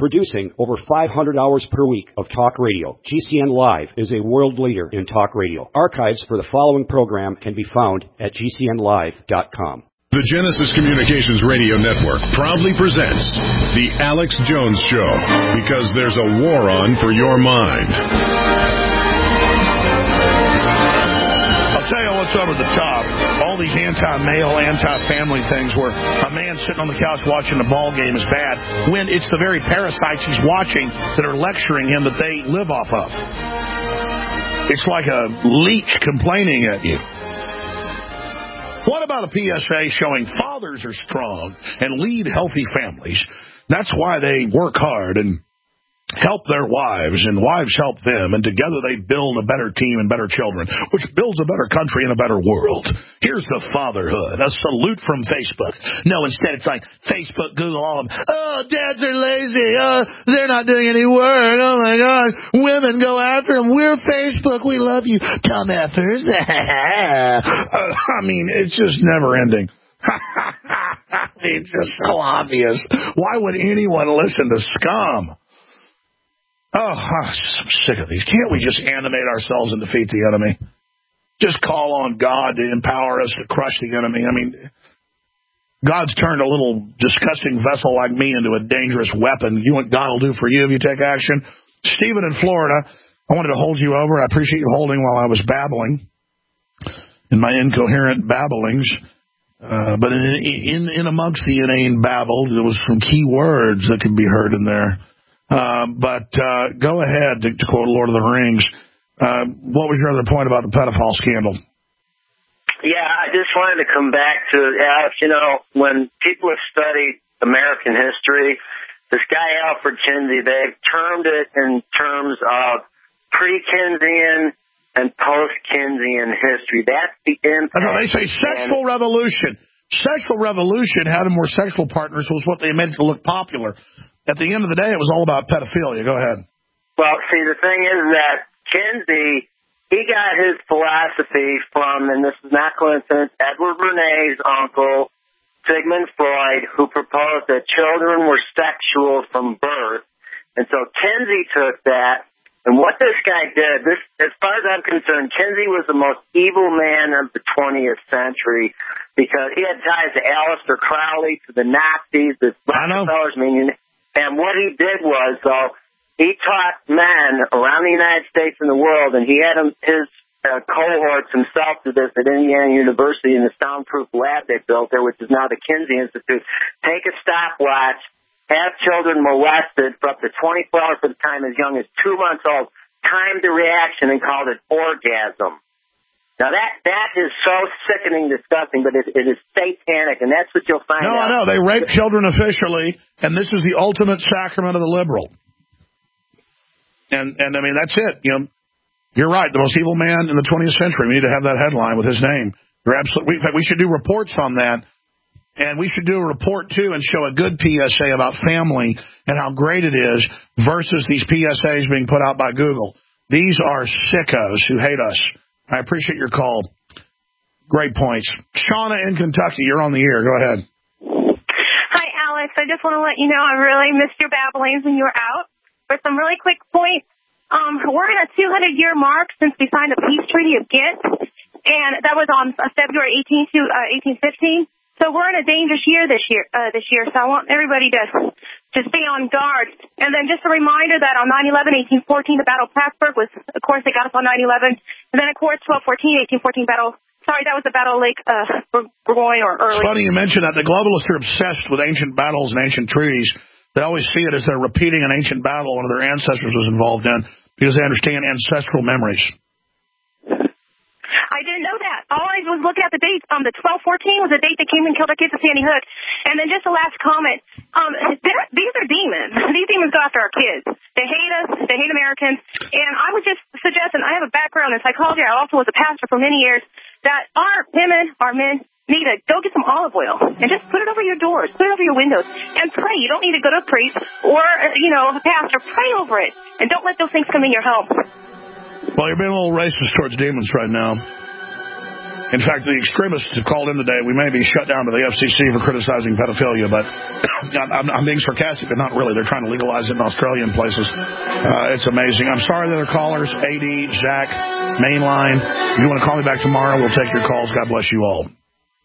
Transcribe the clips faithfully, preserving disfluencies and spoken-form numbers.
Producing over five hundred hours per week of talk radio, G C N Live is a world leader in talk radio. Archives for the following program can be found at G C N live dot com. The Genesis Communications Radio Network proudly presents The Alex Jones Show, because there's a war on for your mind. I'll tell you what's over the top. All these anti-male, anti-family things where a man sitting on the couch watching the ball game is bad, when it's the very parasites he's watching that are lecturing him that they live off of. It's like a leech complaining at you. What about a P S A showing fathers are strong and lead healthy families? That's why they work hard and help their wives, and wives help them, and together they build a better team and better children, which builds a better country and a better world. Here's the fatherhood, a salute from Facebook. No, instead it's like Facebook, Google, all of them. Oh, dads are lazy. Oh, they're not doing any work. Oh, my God. Women go after them. We're Facebook. We love you. Dumb effers. uh, I mean, it's just never ending. It's just so obvious. Why would anyone listen to scum? Oh, I'm sick of these. Can't we just animate ourselves and defeat the enemy? Just call on God to empower us to crush the enemy. I mean, God's turned a little disgusting vessel like me into a dangerous weapon. You know what God will do for you if you take action? Stephen in Florida, I wanted to hold you over. I appreciate you holding while I was babbling in my incoherent babblings. Uh, but in, in, in amongst the inane babble, there was some key words that could be heard in there. Uh, but uh, go ahead, to, to quote Lord of the Rings. Uh, what was your other point about the pedophile scandal? Yeah, I just wanted to come back to, Alex, you know, when people have studied American history, this guy Alfred Kinsey, they've termed it in terms of pre-Keynesian and post-Keynesian history. That's the impact. I know, they say sexual revolution. Sexual revolution, having more sexual partners was what they made it to look popular. At the end of the day, it was all about pedophilia. Go ahead. Well, see, the thing is that Kinsey, he got his philosophy from, and this is not coincidence, Edward Bernays' uncle, Sigmund Freud, who proposed that children were sexual from birth. And so Kinsey took that, and what this guy did, this, as far as I'm concerned, Kinsey was the most evil man of the twentieth century, because he had ties to Aleister Crowley, to the Nazis, the Rockefellers, I mean, and what he did was, though, he taught men around the United States and the world, and he had him, his uh, cohorts himself to this at Indiana University in the soundproof lab they built there, which is now the Kinsey Institute. Take a stopwatch, have children molested for up to twenty-four hours for the time as young as two months old, time the reaction, and called it orgasm. Now, that that is so sickening, disgusting, but it, it is satanic, and that's what you'll find no, out. No, I know. They rape children officially, and this is the ultimate sacrament of the liberal. And, and I mean, that's it. You know, you're right. The most evil man in the twentieth century. We need to have that headline with his name. You're absolutely. In fact, we should do reports on that, and we should do a report, too, and show a good P S A about family and how great it is versus these P S As being put out by Google. These are sickos who hate us. I appreciate your call. Great points. Shauna in Kentucky, you're on the air. Go ahead. Hi, Alex. I just want to let you know I really missed your babblings when you were out. For some really quick points, um, we're in a two hundred year mark since we signed the Peace Treaty of Ghent, and that was on February eighteenth to uh, eighteen fifteen. So we're in a dangerous year this year. Uh, this year, so I want everybody to to stay on guard. And then just a reminder that on nine eleven, eighteen fourteen, the Battle of Plattsburgh was, of course, they got us on nine eleven. And then, of course, twelve fourteen, eighteen fourteen Battle. Sorry, that was the Battle of Lake uh, Burgoyne or early. It's funny you mention that. The globalists are obsessed with ancient battles and ancient treaties. They always see it as they're repeating an ancient battle one of their ancestors was involved in because they understand ancestral memories. I didn't know that. All I was looking at the date. Um, the twelve fourteen was the date they came and killed our kids at Sandy Hook. And then just the last comment. Um, these are demons. These demons go after our kids. They hate us. They hate Americans. And I would just suggest, and I have a background in psychology. I also was a pastor for many years, that our women, our men, need to go get some olive oil and just put it over your doors, put it over your windows, and pray. You don't need to go to a priest or, you know, a pastor. Pray over it. And don't let those things come in your home. Well, you're being a little racist towards demons right now. In fact, the extremists have called in today. We may be shut down by the F C C for criticizing pedophilia, but I'm, I'm being sarcastic, but not really. They're trying to legalize it in Australia and places. Uh, it's amazing. I'm sorry, the other callers, A D, Zach, Mainline. If you want to call me back tomorrow, we'll take your calls. God bless you all.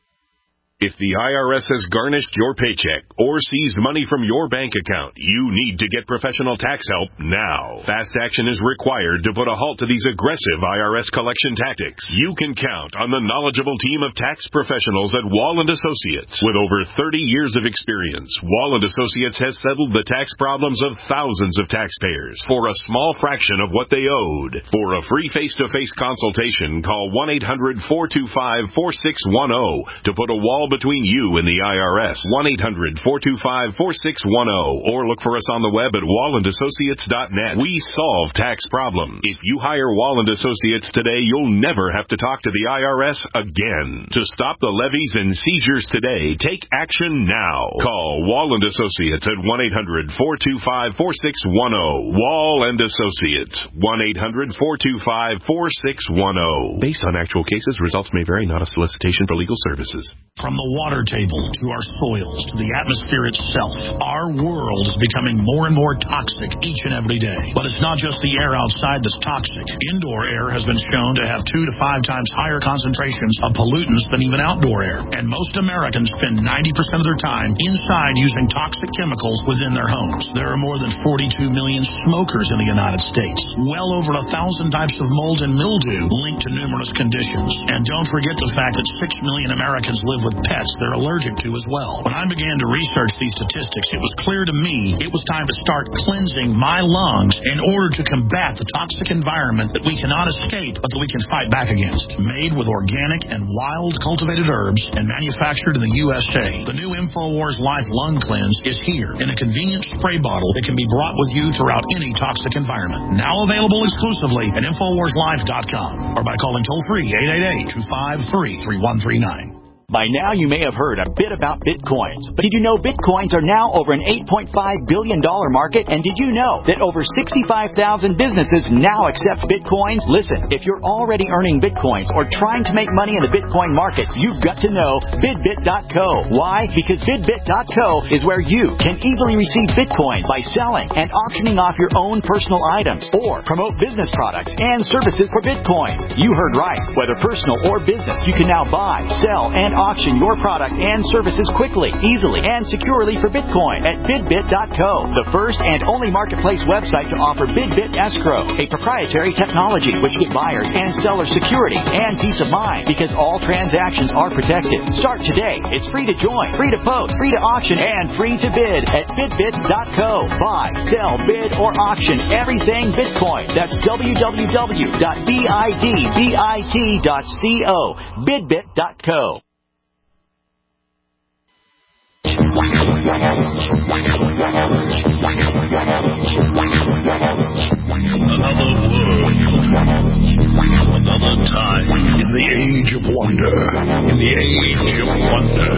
If the I R S has garnished your paycheck or seized money from your bank account, you need to get professional tax help now. Fast action is required to put a halt to these aggressive I R S collection tactics. You can count on the knowledgeable team of tax professionals at Wall and Associates. With over thirty years of experience, Wall and Associates has settled the tax problems of thousands of taxpayers for a small fraction of what they owed. For a free face-to-face consultation, call one eight hundred, four two five, four six one zero to put a wall between you and the I R S. one eight hundred, four two five, four six one zero or look for us on the web at wall and associates dot net. We solve tax problems. If you hire Wall and Associates today, you'll never have to talk to the I R S again. To stop the levies and seizures today, take action now. Call Wall and Associates at one eight hundred, four two five, four six one zero. Wall and Associates, one eight hundred, four two five, four six one zero. Based on actual cases, results may vary, not a solicitation for legal services. From the water table to our soils to the atmosphere itself, our world is becoming more and more toxic each and every day. But it's not just the air outside that's toxic. Indoor air has been shown to have two to five times higher concentrations of pollutants than even outdoor air. And most Americans spend ninety percent of their time inside using toxic chemicals within their homes. There are more than forty-two million smokers in the United States. Well over a thousand types of mold and mildew linked to numerous conditions. And don't forget the fact that six million Americans live with pets they're allergic to as well. When I began to research these statistics, it was clear to me it was time to start cleansing my lungs in order to combat the toxic environment that we cannot escape, but that we can fight back against. Made with organic and wild cultivated herbs and manufactured in the U S A, the new InfoWars Life Lung Cleanse is here in a convenient spray bottle that can be brought with you throughout any toxic environment. Now available exclusively at infowars life dot com or by calling toll-free eight eight eight, two five three, three one three nine. By now, you may have heard a bit about Bitcoins. But did you know Bitcoins are now over an eight point five billion dollars market? And did you know that over sixty-five thousand businesses now accept Bitcoins? Listen, if you're already earning Bitcoins or trying to make money in the Bitcoin market, you've got to know Bidbit dot co. Why? Because Bidbit dot co is where you can easily receive Bitcoin by selling and auctioning off your own personal items or promote business products and services for Bitcoin. You heard right. Whether personal or business, you can now buy, sell, and auction your products and services quickly, easily, and securely for Bitcoin at Bidbit dot co, the first and only marketplace website to offer Bidbit Escrow, a proprietary technology which gives buyers and sellers security and peace of mind because all transactions are protected. Start today. It's free to join, free to post, free to auction, and free to bid at Bidbit dot co. Buy, sell, bid, or auction everything Bitcoin. That's w w w dot bidbit dot co. Bidbit dot co. Another world, another time, in the age of wonder, in the age of wonder.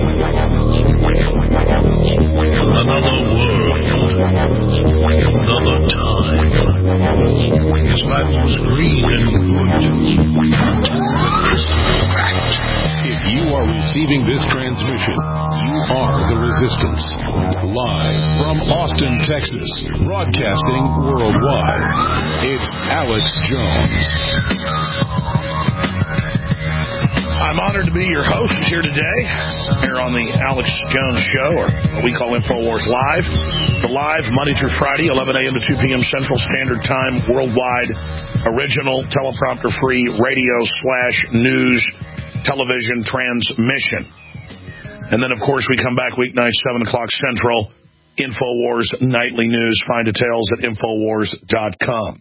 Another world, another time. His life was green and good until the crystal cracked. If you are receiving this transmission, you are the Resistance. Live from Austin, Texas, broadcasting worldwide, it's Alex Jones. I'm honored to be your host here today, here on the Alex Jones Show, or what we call InfoWars Live. The live, Monday through Friday, eleven a.m. to two p.m. Central Standard Time, worldwide, original, teleprompter-free radio slash news television transmission. And then, of course, we come back weeknights, seven o'clock Central, InfoWars Nightly News. Find details at infowars dot com.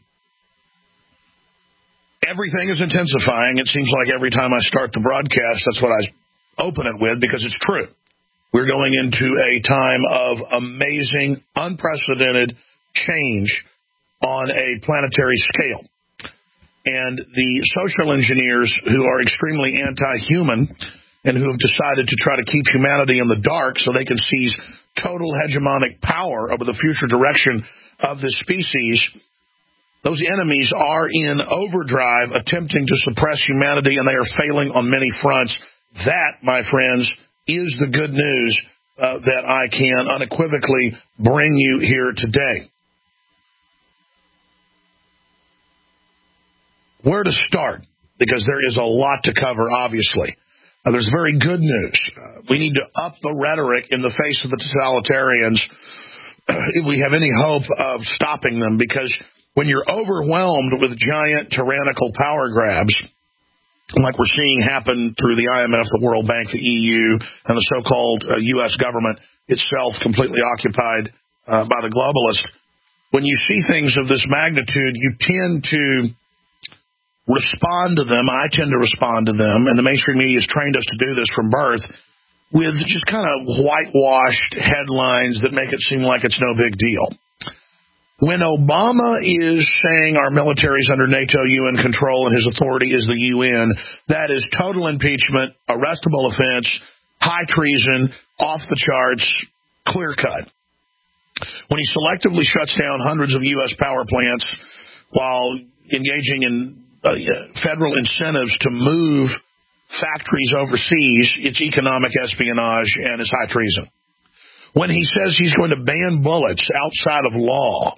Everything is intensifying. It seems like every time I start the broadcast, that's what I open it with, because it's true. We're going into a time of amazing, unprecedented change on a planetary scale. And the social engineers who are extremely anti-human and who have decided to try to keep humanity in the dark so they can seize total hegemonic power over the future direction of this species, Those enemies are in overdrive, attempting to suppress humanity, and they are failing on many fronts. That, my friends, is the good news uh, that I can unequivocally bring you here today. Where to start? Because there is a lot to cover, obviously. Uh, there's very good news. Uh, we need to up the rhetoric in the face of the totalitarians if we have any hope of stopping them, because when you're overwhelmed with giant tyrannical power grabs, like we're seeing happen through the I M F, the World Bank, the E U, and the so-called uh, U S government itself completely occupied uh, by the globalists, when you see things of this magnitude, you tend to respond to them. I tend to respond to them, and the mainstream media has trained us to do this from birth, with just kind of whitewashed headlines that make it seem like it's no big deal. When Obama is saying our military is under NATO U N control and his authority is the U N, that is total impeachment, arrestable offense, high treason, off the charts, clear cut. When he selectively shuts down hundreds of U S power plants while engaging in uh, federal incentives to move factories overseas, it's economic espionage and it's high treason. When he says he's going to ban bullets outside of law,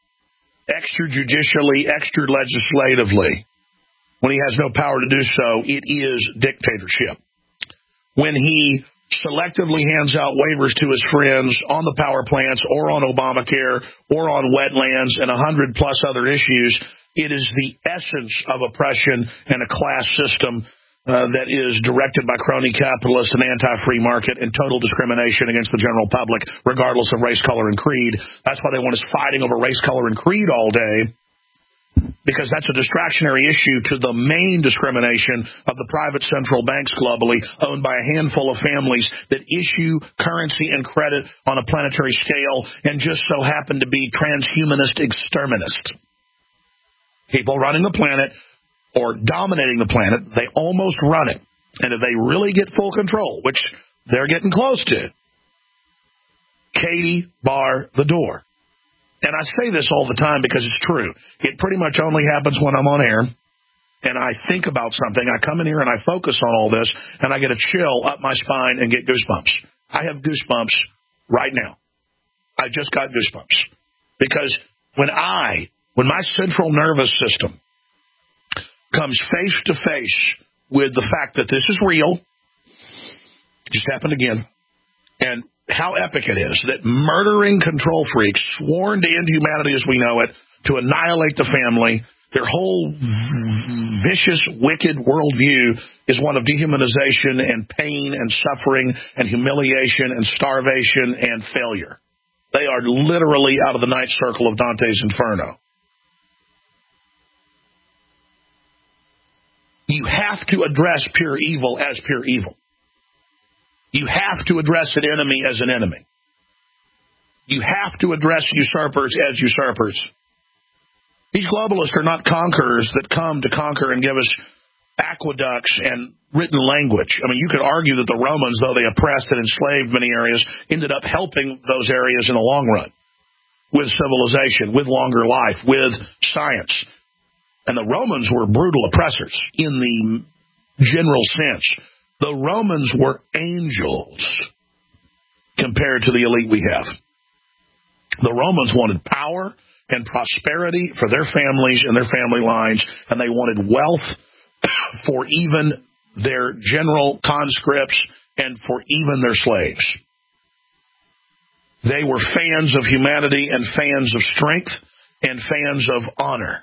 extrajudicially, extra-legislatively, when he has no power to do so, it is dictatorship. When he selectively hands out waivers to his friends on the power plants or on Obamacare or on wetlands and a hundred plus other issues, it is the essence of oppression and a class system Uh, that is directed by crony capitalists and anti-free market and total discrimination against the general public, regardless of race, color, and creed. That's why they want us fighting over race, color, and creed all day, because that's a distractionary issue to the main discrimination of the private central banks globally, owned by a handful of families that issue currency and credit on a planetary scale and just so happen to be transhumanist exterminists. People running the planet or dominating the planet, they almost run it. And if they really get full control, which they're getting close to, Katie, bar the door. And I say this all the time because it's true. It pretty much only happens when I'm on air and I think about something. I come in here and I focus on all this, and I get a chill up my spine and get goosebumps. I have goosebumps right now. I just got goosebumps. Because when I, when my central nervous system comes face to face with the fact that this is real, it just happened again, and how epic it is that murdering control freaks sworn to end humanity as we know it, to annihilate the family, their whole vicious, wicked worldview is one of dehumanization and pain and suffering and humiliation and starvation and failure. They are literally out of the ninth circle of Dante's Inferno. You have to address pure evil as pure evil. You have to address an enemy as an enemy. You have to address usurpers as usurpers. These globalists are not conquerors that come to conquer and give us aqueducts and written language. I mean, you could argue that the Romans, though they oppressed and enslaved many areas, ended up helping those areas in the long run with civilization, with longer life, with science. And the Romans were brutal oppressors in the general sense. The Romans were angels compared to the elite we have. The Romans wanted power and prosperity for their families and their family lines, and they wanted wealth for even their general conscripts and for even their slaves. They were fans of humanity and fans of strength and fans of honor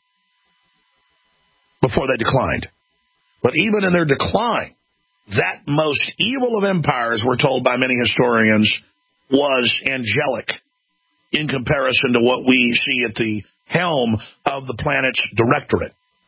before they declined. But even in their decline, that most evil of empires, we're told by many historians, was angelic in comparison to what we see at the helm of the planet's directorate.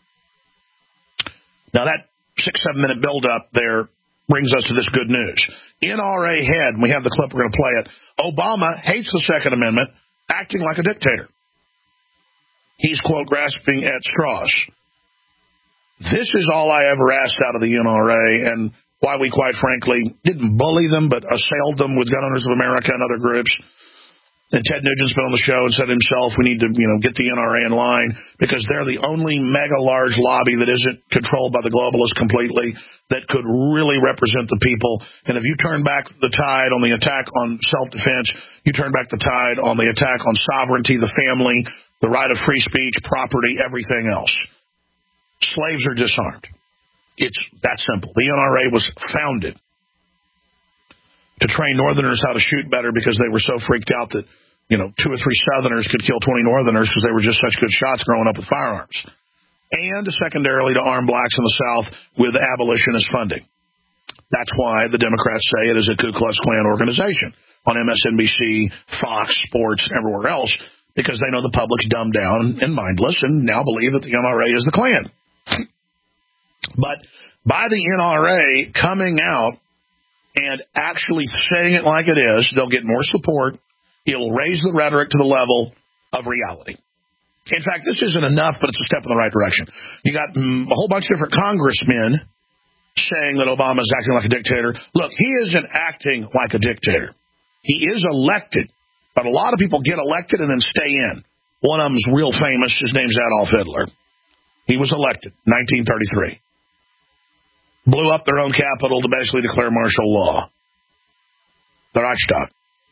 Now that six, seven minute build-up there brings us to this good news. N R A head, and we have the clip, we're going to play it, Obama hates the Second Amendment, acting like a dictator. He's, quote, grasping at straws. This is all I ever asked out of the N R A, and why we, quite frankly, didn't bully them, but assailed them with Gun Owners of America and other groups. And Ted Nugent's been on the show and said himself, we need to, you know, get the N R A in line because they're the only mega large lobby that isn't controlled by the globalists completely that could really represent the people. And if you turn back the tide on the attack on self-defense, you turn back the tide on the attack on sovereignty, the family, the right of free speech, property, everything else. Slaves are disarmed. It's that simple. The N R A was founded to train Northerners how to shoot better because they were so freaked out that, you know, two or three Southerners could kill twenty Northerners because they were just such good shots growing up with firearms. And secondarily, to arm blacks in the South with abolitionist funding. That's why the Democrats say it is a Ku Klux Klan organization on M S N B C, Fox, Sports, everywhere else, because they know the public's dumbed down and mindless and now believe that the N R A is the Klan. But by the N R A coming out and actually saying it like it is, they'll get more support. It'll raise the rhetoric to the level of reality. In fact, this isn't enough, but it's a step in the right direction. You got mm, a whole bunch of different congressmen saying that Obama is acting like a dictator. Look, he isn't acting like a dictator. He is elected, but a lot of people get elected and then stay in. One of them's real famous. His name's Adolf Hitler. He was elected in nineteen thirty-three. Blew up their own capital to basically declare martial law. The Reichstag.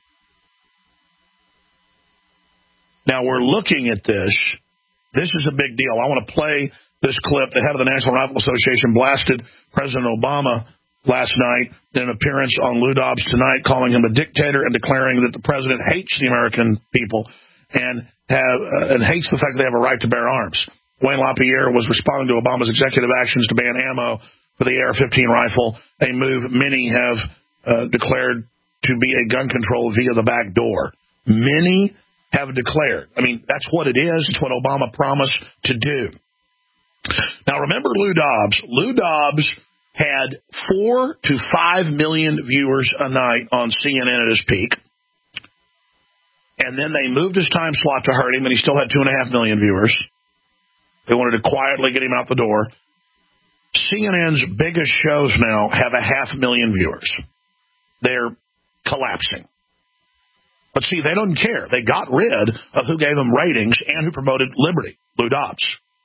Now, we're looking at this. This is a big deal. I want to play this clip. The head of the National Rifle Association blasted President Obama last night in an appearance on Lou Dobbs Tonight, calling him a dictator and declaring that the president hates the American people and have uh, and hates the fact that they have a right to bear arms. Wayne LaPierre was responding to Obama's executive actions to ban ammo for the A R fifteen rifle, a move many have uh, declared to be a gun control via the back door. Many have declared. I mean, that's what it is. It's what Obama promised to do. Now, remember Lou Dobbs. Lou Dobbs had four to five million viewers a night on C N N at his peak. And then they moved his time slot to hurt him, and he still had two and a half million viewers. They wanted to quietly get him out the door. C N N's biggest shows now have a half million viewers. They're collapsing. But see, they don't care. They got rid of who gave them ratings and who promoted liberty, Lou Dobbs.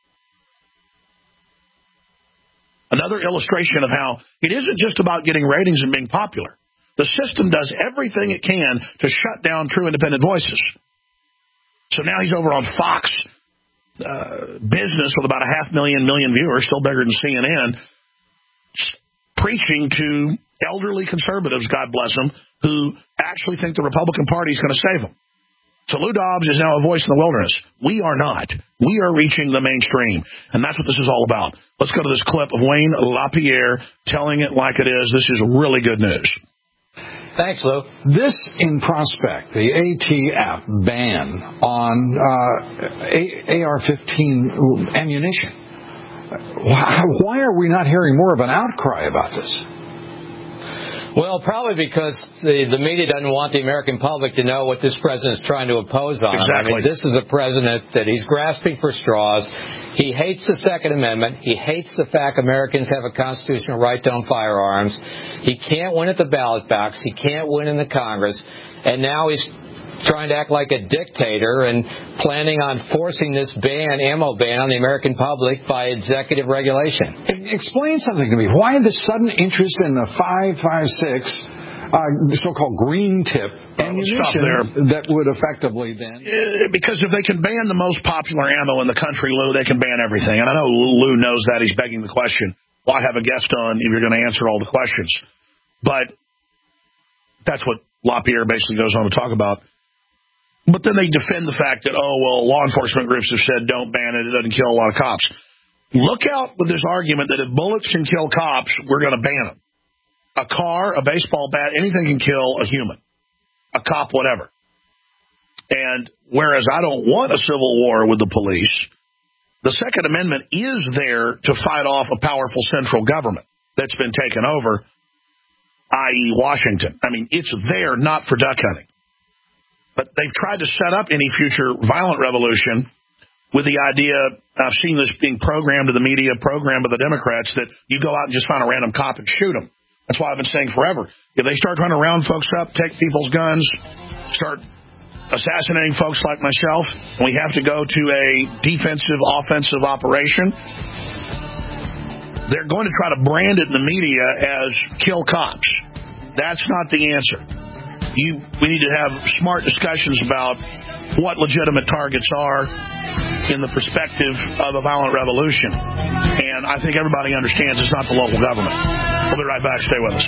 Another illustration of how it isn't just about getting ratings and being popular. The system does everything it can to shut down true independent voices. So now he's over on Fox uh, Business with about a half million, million viewers, still bigger than C N N, preaching to elderly conservatives, God bless them, who actually think the Republican Party is going to save them. So Lou Dobbs is now a voice in the wilderness. We are not. We are reaching the mainstream, and that's what this is all about. Let's go to this clip of Wayne LaPierre telling it like it is. This is really good news. Thanks, Lou. This in prospect, the A T F ban on uh, A R fifteen ammunition. Why are we not hearing more of an outcry about this? Well, probably because the, the media doesn't want the American public to know what this president is trying to oppose on. Exactly. I mean, this is a president that he's grasping for straws. He hates the Second Amendment. He hates the fact Americans have a constitutional right to own firearms. He can't win at the ballot box. He can't win in the Congress. And now he's trying to act like a dictator and planning on forcing this ban, ammo ban, on the American public by executive regulation. Explain something to me. Why the sudden interest in the five five six uh, so-called green tip ammunition that would effectively then... Uh, because if they can ban the most popular ammo in the country, Lou, they can ban everything. And I know Lou knows that. He's begging the question. Well, I have a guest on if you're going to answer all the questions. But that's what LaPierre basically goes on to talk about. But then they defend the fact that, oh, well, law enforcement groups have said don't ban it. It doesn't kill a lot of cops. Look out with this argument that if bullets can kill cops, we're going to ban them. A car, a baseball bat, anything can kill a human, a cop, whatever. And whereas I don't want a civil war with the police, the Second Amendment is there to fight off a powerful central government that's been taken over, that is. Washington. I mean, it's there not for duck hunting. But they've tried to set up any future violent revolution with the idea, I've seen this being programmed to the media, programmed by the Democrats, that you go out and just find a random cop and shoot them. That's why I've been saying forever. If they start trying to round folks up, take people's guns, start assassinating folks like myself. We have to go to a defensive, offensive operation. They're going to try to brand it in the media as kill cops. That's not the answer. You, we need to have smart discussions about what legitimate targets are in the perspective of a violent revolution. And I think everybody understands it's not the local government. We'll be right back. Stay with us.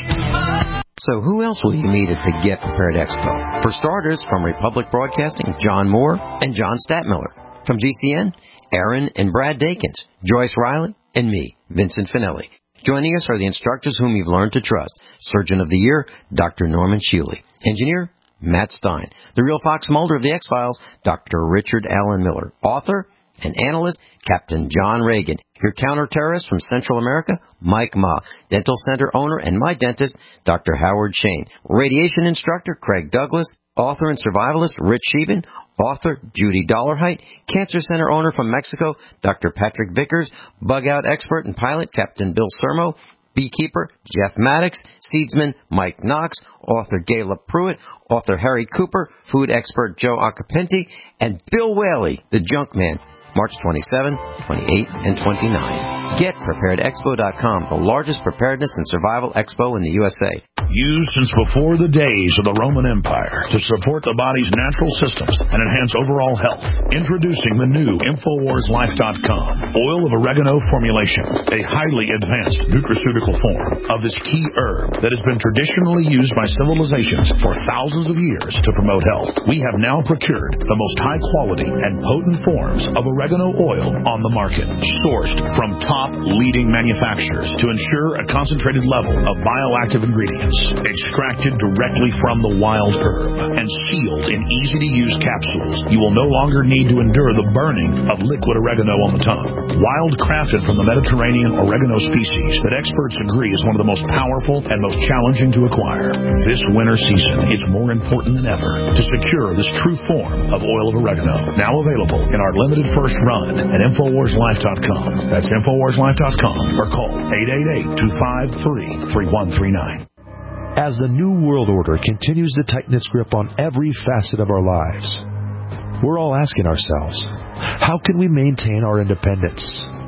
So who else will you meet at the Get Prepared Expo? For starters, from Republic Broadcasting, John Moore and John Statmiller. From G C N, Aaron and Brad Dakins, Joyce Riley, and me, Vincent Finelli. Joining us are the instructors whom you've learned to trust. Surgeon of the Year, Doctor Norman Shealy. Engineer, Matt Stein. The real Fox Mulder of the X-Files, Doctor Richard Allen Miller. Author and analyst, Captain John Reagan. Your counterterrorist from Central America, Mike Ma. Dental center owner and my dentist, Doctor Howard Shane. Radiation instructor, Craig Douglas. Author and survivalist, Rich Sheevan. Author, Judy Dollarheight. Cancer center owner from Mexico, Doctor Patrick Vickers. Bug out expert and pilot, Captain Bill Sermo. Beekeeper, Jeff Maddox. Seedsman, Mike Knox. Author, Gayla Pruitt. Author, Harry Cooper. Food expert, Joe Acapenti. And Bill Whaley, the junk man. March twenty-seventh, twenty-eighth, and twenty-ninth. Get Prepared Expo dot com, the largest preparedness and survival expo in the U S A. Used since before the days of the Roman Empire to support the body's natural systems and enhance overall health. Introducing the new Infowars Life dot com oil of oregano formulation, a highly advanced nutraceutical form of this key herb that has been traditionally used by civilizations for thousands of years to promote health. We have now procured the most high quality and potent forms of oregano oil on the market, sourced from top leading manufacturers to ensure a concentrated level of bioactive ingredients, extracted directly from the wild herb and sealed in easy-to-use capsules. You will no longer need to endure the burning of liquid oregano on the tongue. Wild crafted from the Mediterranean oregano species that experts agree is one of the most powerful and most challenging to acquire. This winter season, it's more important than ever to secure this true form of oil of oregano. Now available in our limited first run at Infowars Life dot com. That's Infowars Life dot com or call eight eight eight, two five three, three one three nine. As the New World Order continues to tighten its grip on every facet of our lives, we're all asking ourselves, how can we maintain our independence?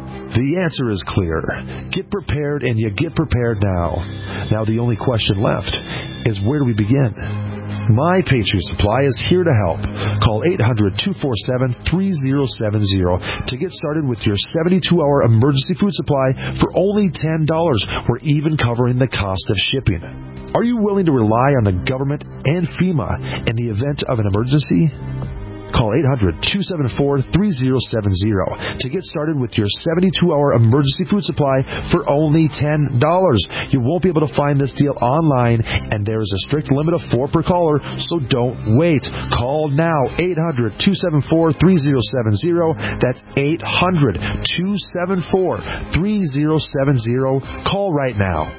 The answer is clear. Get prepared, and you get prepared now. Now the only question left is, where do we begin? My Patriot Supply is here to help. Call eight hundred, two four seven, three zero seven zero to get started with your seventy-two hour emergency food supply for only ten dollars. We're even covering the cost of shipping. Are you willing to rely on the government and FEMA in the event of an emergency? Call eight hundred, two seven four, three zero seven zero to get started with your seventy-two hour emergency food supply for only ten dollars. You won't be able to find this deal online, and there is a strict limit of four per caller, so don't wait. Call now, eight hundred, two seven four, three zero seven zero. That's eight hundred, two seven four, three zero seven zero. Call right now.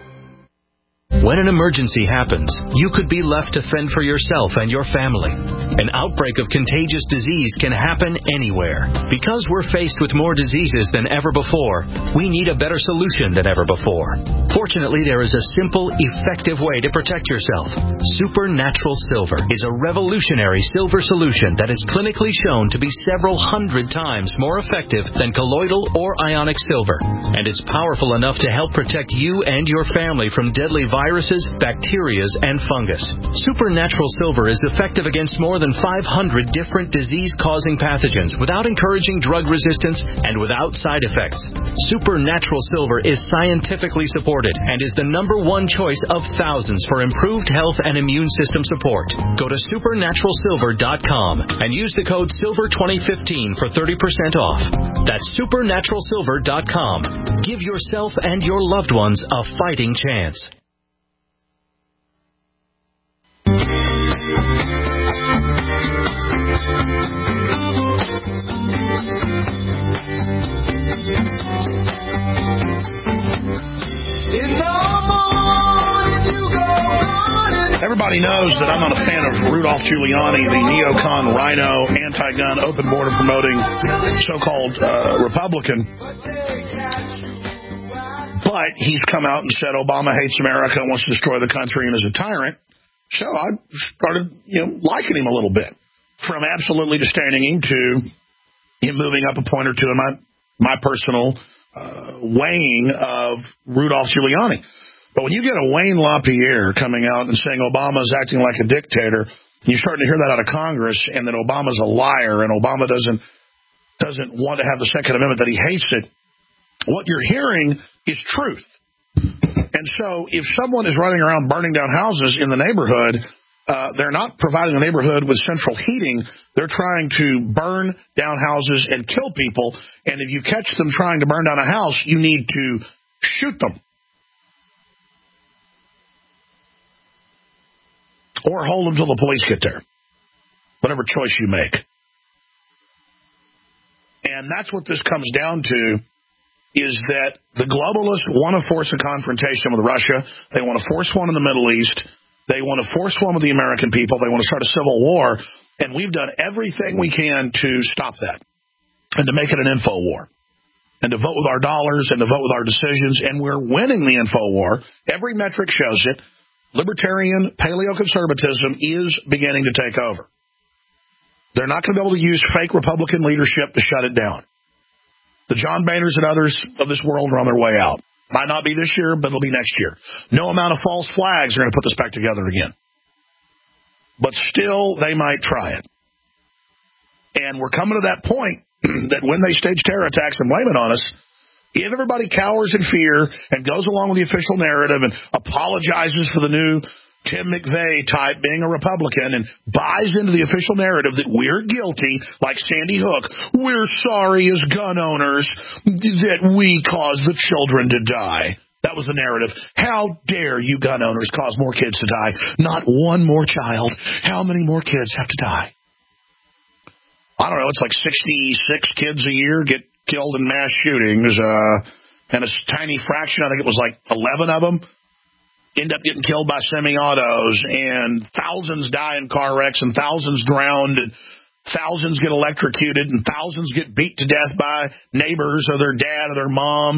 When an emergency happens, you could be left to fend for yourself and your family. An outbreak of contagious disease can happen anywhere. Because we're faced with more diseases than ever before, we need a better solution than ever before. Fortunately, there is a simple, effective way to protect yourself. Supernatural Silver is a revolutionary silver solution that is clinically shown to be several hundred times more effective than colloidal or ionic silver. And it's powerful enough to help protect you and your family from deadly viruses. Viruses, bacteria, and fungus. Supernatural Silver is effective against more than five hundred different disease-causing pathogens without encouraging drug resistance and without side effects. Supernatural Silver is scientifically supported and is the number one choice of thousands for improved health and immune system support. Go to supernatural silver dot com and use the code silver twenty fifteen for thirty percent off. That's supernatural silver dot com. Give yourself and your loved ones a fighting chance. Everybody knows that I'm not a fan of Rudolph Giuliani, the neocon, rhino, anti-gun, open border promoting so-called uh, Republican. But he's come out and said Obama hates America and wants to destroy the country and is a tyrant. So I started, you know, liking him a little bit. from absolutely disdaining him to him moving up a point or two in my my personal uh, weighing of Rudolph Giuliani. But when you get a Wayne LaPierre coming out and saying Obama's acting like a dictator, you're starting to hear that out of Congress, and that Obama's a liar, and Obama doesn't doesn't want to have the Second Amendment, that he hates it. What you're hearing is truth. And so if someone is running around burning down houses in the neighborhood, uh, they're not providing the neighborhood with central heating. They're trying to burn down houses and kill people. And if you catch them trying to burn down a house, you need to shoot them. Or hold them till the police get there. Whatever choice you make. And that's what this comes down to, is that the globalists want to force a confrontation with Russia. They want to force one in the Middle East. They want to force one with the American people. They want to start a civil war. And we've done everything we can to stop that and to make it an info war and to vote with our dollars and to vote with our decisions. And we're winning the info war. Every metric shows it. Libertarian paleoconservatism is beginning to take over. They're not going to be able to use fake Republican leadership to shut it down. The John Boehners and others of this world are on their way out. Might not be this year, but it'll be next year. No amount of false flags are going to put this back together again. But still, they might try it. And we're coming to that point that when they stage terror attacks and blame it on us, if everybody cowers in fear and goes along with the official narrative and apologizes for the new Tim McVeigh type being a Republican and buys into the official narrative that we're guilty, like Sandy Hook, we're sorry as gun owners that we caused the children to die. That was the narrative. How dare you gun owners cause more kids to die? Not one more child. How many more kids have to die? I don't know. It's like sixty-six kids a year get killed in mass shootings, uh, and a tiny fraction, I think it was like eleven of them, end up getting killed by semi-autos, and thousands die in car wrecks, and thousands drowned, and thousands get electrocuted, and thousands get beat to death by neighbors or their dad or their mom.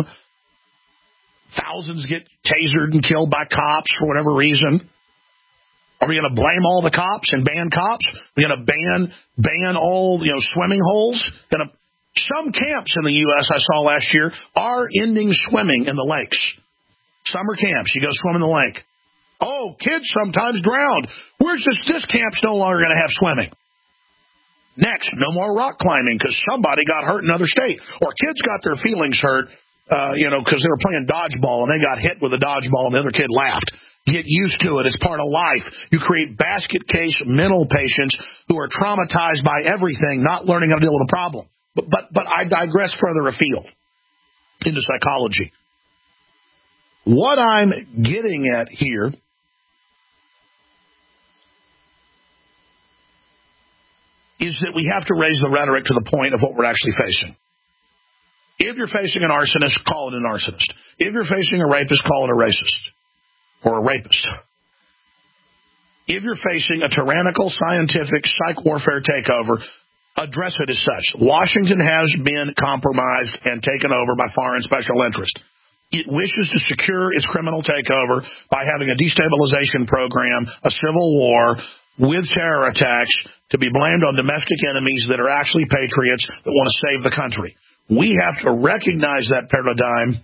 Thousands get tasered and killed by cops for whatever reason. Are we going to blame all the cops and ban cops? Are we going to ban ban all, you know, swimming holes? Going to Some camps in the U S I saw last year are ending swimming in the lakes. Summer camps, you go swim in the lake. Oh, kids sometimes drowned. Where's this? This camp's no longer going to have swimming. Next, no more rock climbing because somebody got hurt in another state. Or kids got their feelings hurt, uh, you know, because they were playing dodgeball and they got hit with a dodgeball and the other kid laughed. Get used to it. It's part of life. You create basket case mental patients who are traumatized by everything, not learning how to deal with a problem. But, but but I digress further afield into psychology. What I'm getting at here is that we have to raise the rhetoric to the point of what we're actually facing. If you're facing an arsonist, call it an arsonist. If you're facing a rapist, call it a racist or a rapist. If you're facing a tyrannical, scientific, psych warfare takeover, address it as such. Washington has been compromised and taken over by foreign special interest. It wishes to secure its criminal takeover by having a destabilization program, a civil war with terror attacks to be blamed on domestic enemies that are actually patriots that want to save the country. We have to recognize that paradigm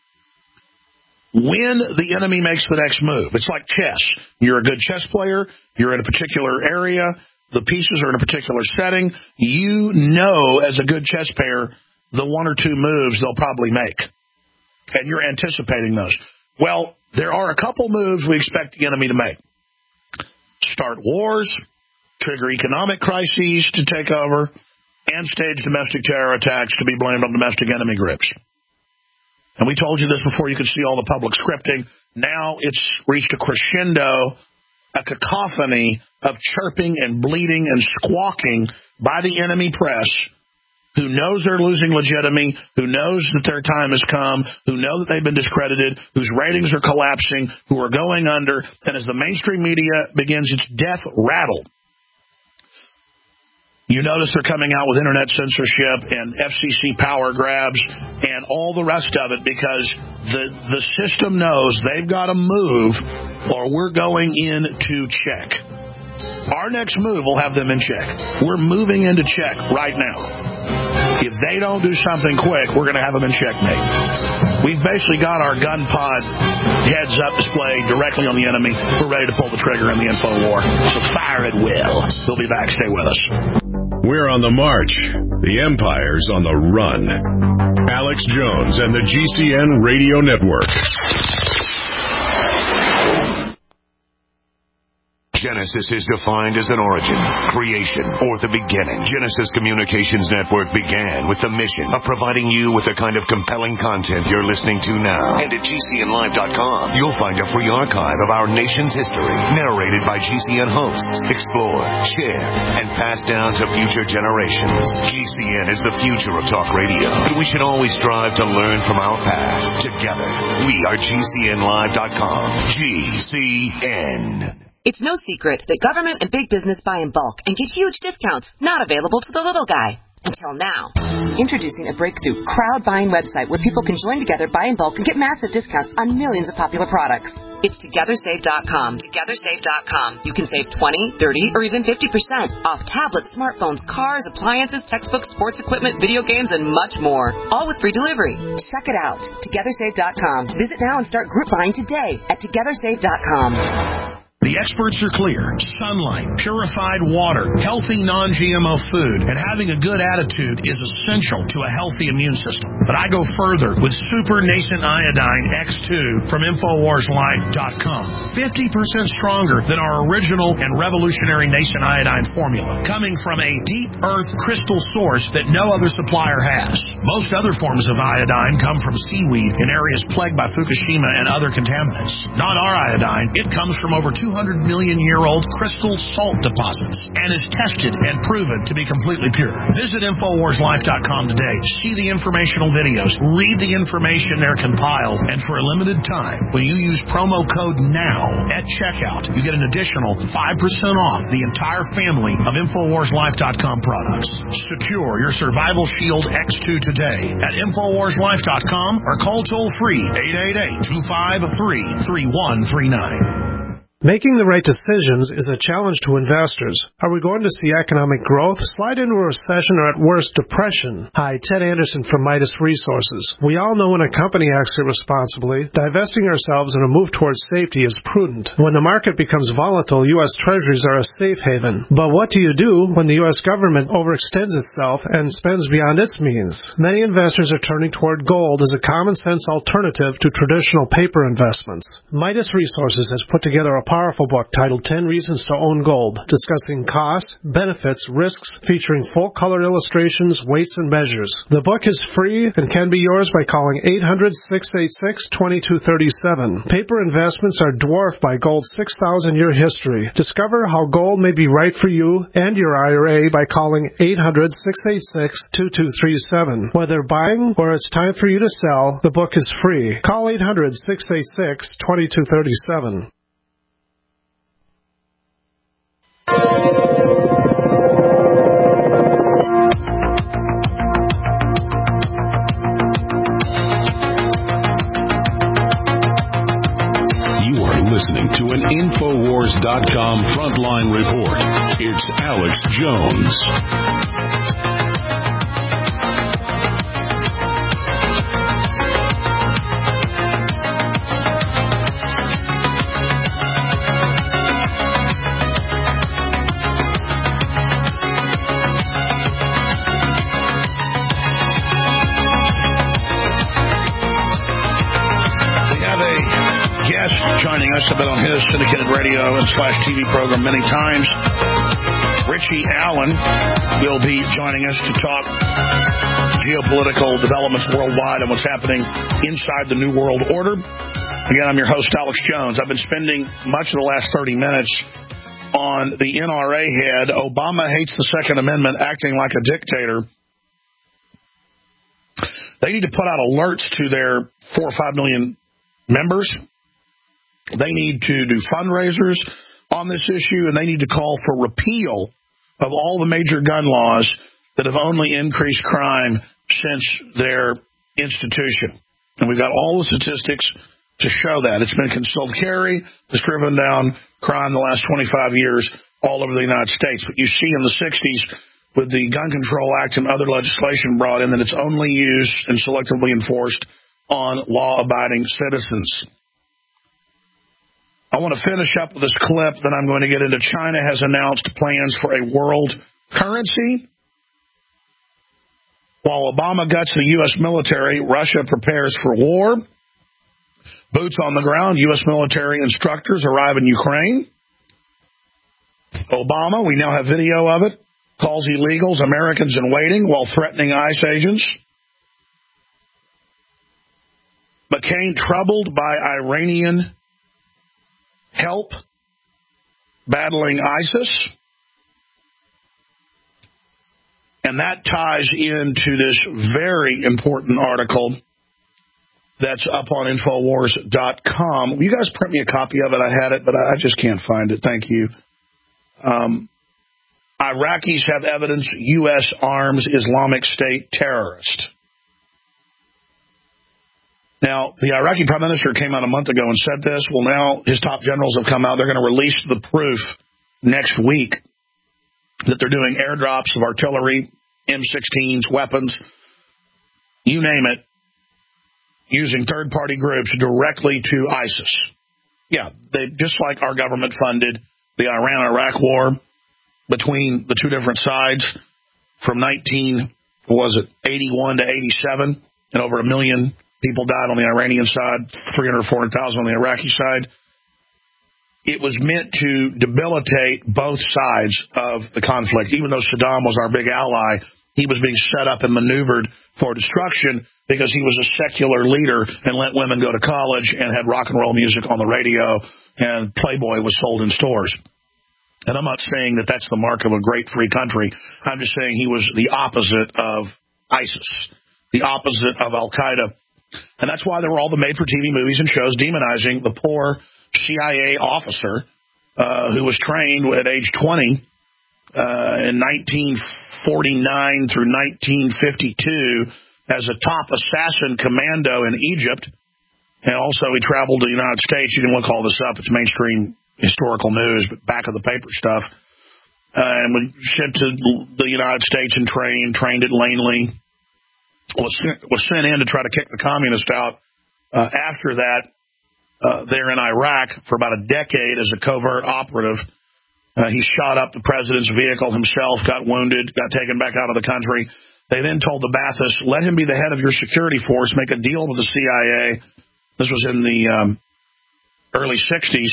when the enemy makes the next move. It's like chess. You're a good chess player. You're in a particular area. The pieces are in a particular setting. You know, as a good chess player, the one or two moves they'll probably make. And you're anticipating those. Well, there are a couple moves we expect the enemy to make. Start wars, trigger economic crises to take over, and stage domestic terror attacks to be blamed on domestic enemy groups. And we told you this before you could see all the public scripting. Now it's reached a crescendo, a cacophony of chirping and bleating and squawking by the enemy press, who knows they're losing legitimacy, who knows that their time has come, who know that they've been discredited, whose ratings are collapsing, who are going under, and as the mainstream media begins its death rattle, you notice they're coming out with internet censorship and F C C power grabs and all the rest of it because the the system knows they've got to move or we're going in to check. Our next move will have them in check. We're moving into check right now. If they don't do something quick, we're going to have them in checkmate. We've basically got our gun pod heads-up display directly on the enemy. We're ready to pull the trigger in the info war. So fire at will. We'll be back. Stay with us. We're on the march. The Empire's on the run. Alex Jones and the G C N Radio Network. Genesis is defined as an origin, creation, or the beginning. Genesis Communications Network began with the mission of providing you with the kind of compelling content you're listening to now. And at G C N live dot com, you'll find a free archive of our nation's history, narrated by G C N hosts, explored, shared, and passed down to future generations. G C N is the future of talk radio, and we should always strive to learn from our past. Together, we are G C N live dot com. G C N. It's no secret that government and big business buy in bulk and get huge discounts not available to the little guy. Until now. Introducing a breakthrough crowd buying website where people can join together, buy in bulk, and get massive discounts on millions of popular products. It's Together Save dot com. Together Save dot com. You can save twenty, thirty, or even fifty percent off tablets, smartphones, cars, appliances, textbooks, sports equipment, video games, and much more. All with free delivery. Check it out. Together Save dot com. Visit now and start group buying today at Together Save dot com. The experts are clear. Sunlight, purified water, healthy non G M O food, and having a good attitude is essential to a healthy immune system. But I go further with Super Nascent Iodine X two from Infowars Life dot com. fifty percent stronger than our original and revolutionary Nascent Iodine formula, coming from a deep earth crystal source that no other supplier has. Most other forms of iodine come from seaweed in areas plagued by Fukushima and other contaminants. Not our iodine. It comes from over two hundred million year old crystal salt deposits and is tested and proven to be completely pure. Visit Infowars Life dot com today. See the informational videos. Read the information they're compiled. And for a limited time, when you use promo code NOW at checkout, you get an additional five percent off the entire family of Infowars Life dot com products. Secure your Survival Shield X two today at Infowars Life dot com or call toll free eight eight eight, two five three, three one three nine. Making the right decisions is a challenge to investors. Are we going to see economic growth, slide into a recession, or at worst, depression? Hi, Ted Anderson from Midas Resources. We all know when a company acts irresponsibly, divesting ourselves in a move towards safety is prudent. When the market becomes volatile, U S Treasuries are a safe haven. But what do you do when the U S government overextends itself and spends beyond its means? Many investors are turning toward gold as a common-sense alternative to traditional paper investments. Midas Resources has put together a powerful book titled ten Reasons to Own Gold, discussing costs, benefits, risks, featuring full-color illustrations, weights, and measures. The book is free and can be yours by calling eight hundred, six eight six, two two three seven. Paper investments are dwarfed by gold's six thousand year history. Discover how gold may be right for you and your I R A by calling eight hundred, six eight six, two two three seven. Whether buying or it's time for you to sell, the book is free. Call eight hundred, six eight six, two two three seven. Listening to an Infowars dot com frontline report. It's Alex Jones. Joining us, have been on his syndicated radio and slash T V program many times. Richie Allen will be joining us to talk geopolitical developments worldwide and what's happening inside the New World Order. Again, I'm your host, Alex Jones. I've been spending much of the last thirty minutes on the N R A head. Obama hates the Second Amendment, acting like a dictator. They need to put out alerts to their four or five million members. They need to do fundraisers on this issue, and they need to call for repeal of all the major gun laws that have only increased crime since their institution. And we've got all the statistics to show that. It's been concealed carry that's driven down crime the last twenty-five years. all over the United States. But you see in the sixties, with the Gun Control Act and other legislation brought in, that it's only used and selectively enforced on law-abiding citizens. I want to finish up with this clip that I'm going to get into. China has announced plans for a world currency. While Obama guts the U S military, Russia prepares for war. Boots on the ground, U S military instructors arrive in Ukraine. Obama, we now have video of it, calls illegals Americans in waiting while threatening ICE agents. McCain troubled by Iranian help battling ISIS. And that ties into this very important article that's up on Infowars dot com. Will you guys print me a copy of it? I had it, but I just can't find it. Thank you. Um, Iraqis have evidence U S arms Islamic State terrorist. Now, the Iraqi prime minister came out a month ago and said this. Well, now his top generals have come out. They're going to release the proof next week that they're doing airdrops of artillery, M sixteens, weapons, you name it, using third-party groups directly to ISIS. Yeah, they just like our government funded the Iran-Iraq war between the two different sides from nineteen, what was it, eighty-one to eighty-seven, and over a million people died on the Iranian side, three hundred, four hundred thousand on the Iraqi side. It was meant to debilitate both sides of the conflict. Even though Saddam was our big ally, he was being set up and maneuvered for destruction because he was a secular leader and let women go to college and had rock and roll music on the radio, and Playboy was sold in stores. And I'm not saying that that's the mark of a great free country. I'm just saying he was the opposite of ISIS, the opposite of Al-Qaeda. And that's why there were all the made-for-T V movies and shows demonizing the poor C I A officer uh, who was trained at age twenty uh, in nineteen forty-nine through nineteen fifty-two as a top assassin commando in Egypt. And also he traveled to the United States. You didn't want to call this up. It's mainstream historical news, but back of the paper stuff. Uh, and was sent to the United States and trained, trained at Langley. Was sent, was sent in to try to kick the communists out. Uh, after that, uh, there in Iraq for about a decade as a covert operative. Uh, he shot up the president's vehicle himself, got wounded, got taken back out of the country. They then told the Baathists, let him be the head of your security force, make a deal with the C I A. This was in the um, early sixties,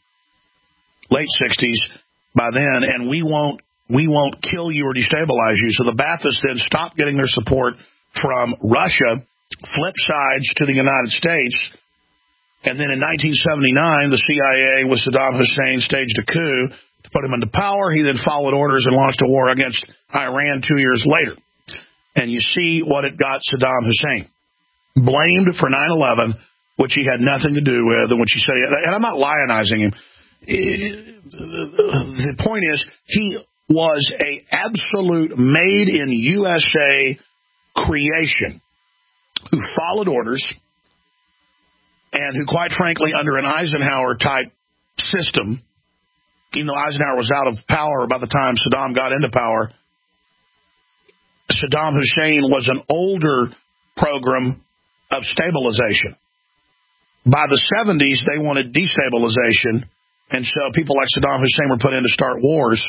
late sixties by then, and we won't we won't kill you or destabilize you. So the Baathists then stopped getting their support from Russia, flipped sides to the United States, and then in nineteen seventy-nine, the C I A with Saddam Hussein staged a coup to put him into power. He then followed orders and launched a war against Iran two years later. And you see what it got Saddam Hussein. Blamed for nine eleven, which he had nothing to do with, and which he said, and I'm not lionizing him. The point is, he was a absolute made in U S A creation who followed orders and who, quite frankly, under an Eisenhower-type system, even though Eisenhower was out of power by the time Saddam got into power, Saddam Hussein was an older program of stabilization. By the seventies, they wanted destabilization, and so people like Saddam Hussein were put in to start wars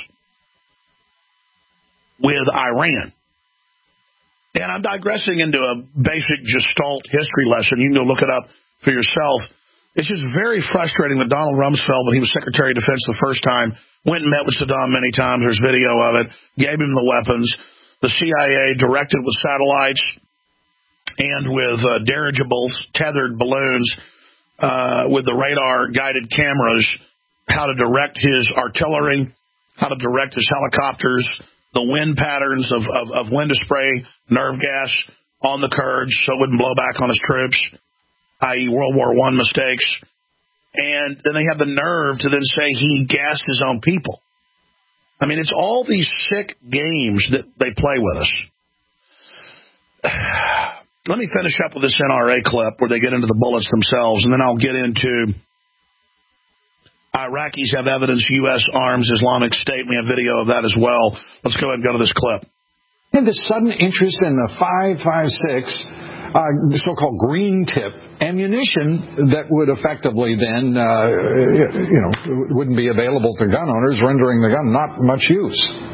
with Iran. And I'm digressing into a basic Gestalt history lesson. You can go look it up for yourself. It's just very frustrating that Donald Rumsfeld, when he was Secretary of Defense the first time, went and met with Saddam many times. There's video of it. Gave him the weapons. The C I A directed with satellites and with uh, dirigibles, tethered balloons, uh, with the radar-guided cameras, how to direct his artillery, how to direct his helicopters, the wind patterns of, of, of when to spray nerve gas on the Kurds so it wouldn't blow back on his troops, that is. World War One mistakes. And then they have the nerve to then say he gassed his own people. I mean, it's all these sick games that they play with us. Let me finish up with this N R A clip where they get into the bullets themselves, and then I'll get into Iraqis have evidence U S arms Islamic State. We have video of that as well. Let's go ahead and go to this clip. And this sudden interest in the five five six, uh, so-called green tip ammunition that would effectively then, uh, you know, wouldn't be available to gun owners, rendering the gun not much use.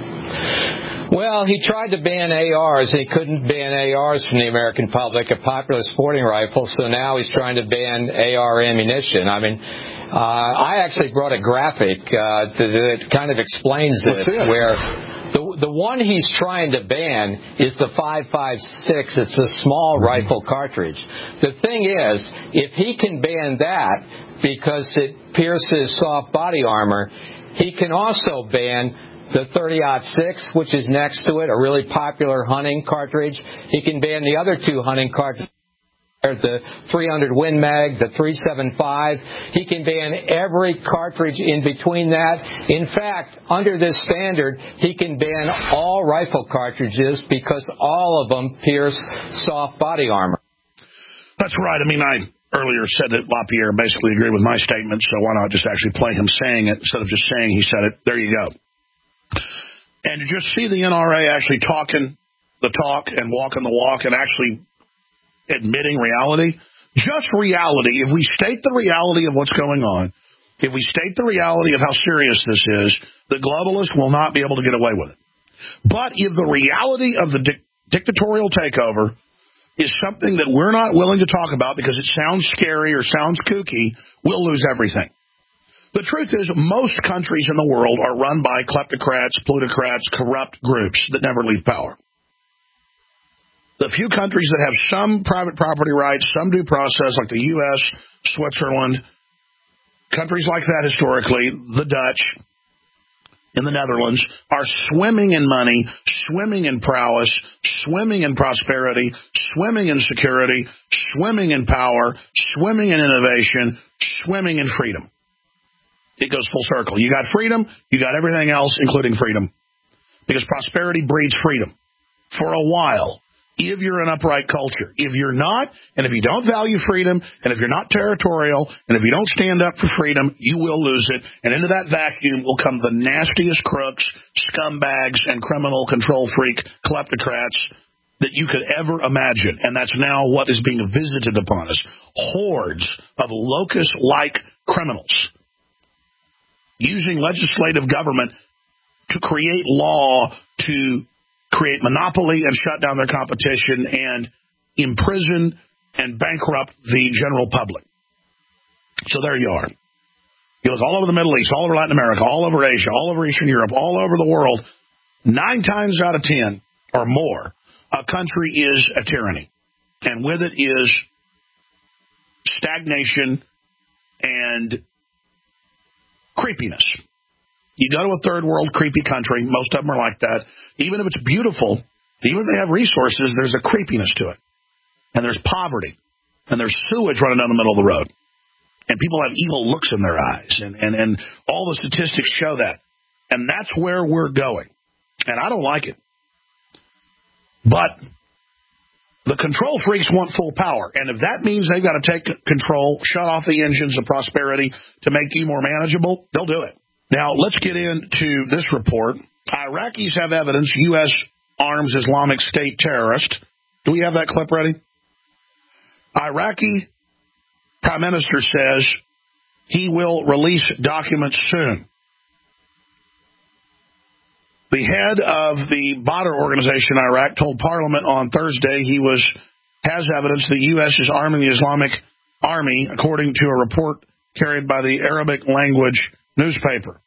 Well, he tried to ban A Rs, and he couldn't ban A Rs from the American public, a popular sporting rifle, so now he's trying to ban A R ammunition. I mean, uh, I actually brought a graphic uh, that, that kind of explains this, where the, the one he's trying to ban is the five five six. It's a small rifle cartridge. The thing is, if he can ban that because it pierces soft body armor, he can also ban the thirty aught six, which is next to it, a really popular hunting cartridge. He can ban the other two hunting cartridges, the three hundred Win Mag, the three seventy-five. He can ban every cartridge in between that. In fact, under this standard, he can ban all rifle cartridges because all of them pierce soft body armor. That's right. I mean, I earlier said that LaPierre basically agreed with my statement, so why not just actually play him saying it instead of just saying he said it? There you go. And to just see the N R A actually talking the talk and walking the walk and actually admitting reality, just reality, if we state the reality of what's going on, if we state the reality of how serious this is, the globalists will not be able to get away with it. But if the reality of the di- dictatorial takeover is something that we're not willing to talk about because it sounds scary or sounds kooky, we'll lose everything. The truth is, most countries in the world are run by kleptocrats, plutocrats, corrupt groups that never leave power. The few countries that have some private property rights, some due process, like the U S, Switzerland, countries like that historically, the Dutch, in the Netherlands, are swimming in money, swimming in prowess, swimming in prosperity, swimming in security, swimming in power, swimming in innovation, swimming in freedom. It goes full circle. You got freedom, you got everything else, including freedom. Because prosperity breeds freedom. For a while, if you're an upright culture. If you're not, and if you don't value freedom, and if you're not territorial, and if you don't stand up for freedom, you will lose it. And into that vacuum will come the nastiest crooks, scumbags, and criminal control freak kleptocrats that you could ever imagine. And that's now what is being visited upon us. Hordes of locust-like criminals using legislative government to create law, to create monopoly and shut down their competition and imprison and bankrupt the general public. So there you are. You look all over the Middle East, all over Latin America, all over Asia, all over Eastern Europe, all over the world, nine times out of ten or more, a country is a tyranny. And with it is stagnation and creepiness. You go to a third world creepy country, most of them are like that. Even if it's beautiful, even if they have resources, there's a creepiness to it. And there's poverty. And there's sewage running down the middle of the road. And people have evil looks in their eyes. And, and, and all the statistics show that. And that's where we're going. And I don't like it. But the control freaks want full power. And if that means they've got to take control, shut off the engines of prosperity to make you more manageable, they'll do it. Now, let's get into this report. Iraqis have evidence U S arms Islamic State terrorist. Do we have that clip ready? Iraqi Prime Minister says he will release documents soon. The head of the Badr organization in Iraq told Parliament on Thursday he was has evidence the U S is arming the Islamic Army, according to a report carried by the Arabic language newspaper.